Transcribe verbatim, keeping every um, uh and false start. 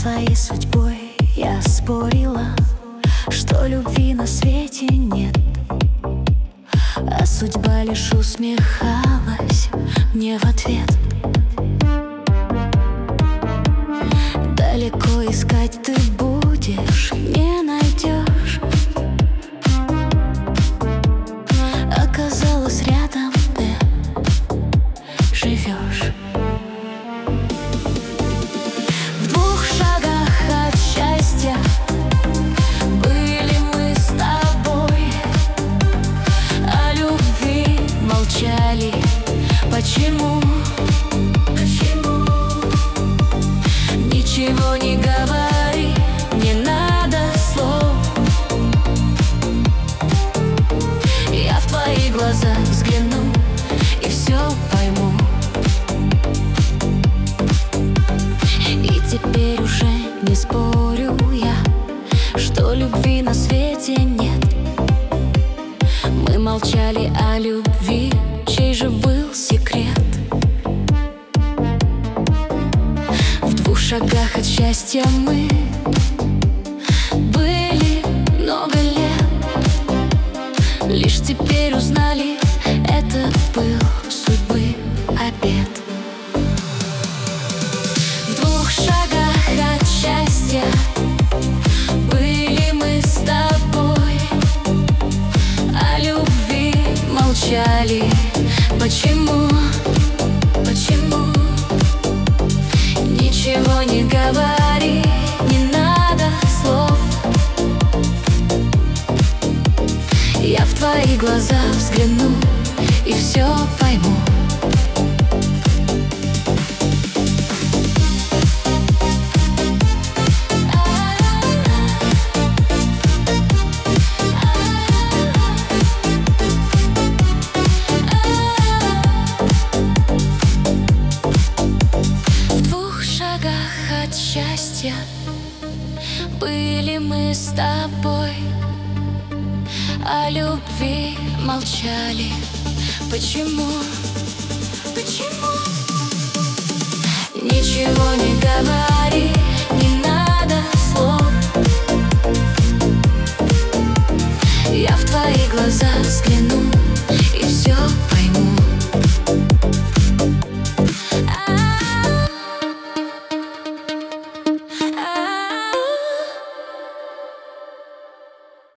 своей судьбой я спорила, что любви на свете нет, а судьба лишь усмехалась мне в ответ. Далеко искать ты будешь, не найдешь. Оказалось, рядом ты живешь. В двух шагах от счастья были мы с тобой, о любви молчали. Почему? Почему? Ничего не говори, не надо слов. Я в твои глаза взгляну и все пойму. И теперь уже не спорю я, что любви на свете нет. Мы молчали о любви, чей же был секрет? В двух шагах от счастья мы были много лет. Лишь теперь узнали, это был судьбы обет. В двух шагах от счастья были мы с тобой, о любви молчали. Почему? Почему? Ничего не говори, не надо слов. Я в твои глаза взгляну и все пойму. От счастья были мы с тобой, о любви молчали. Почему? Почему? Ничего не говори.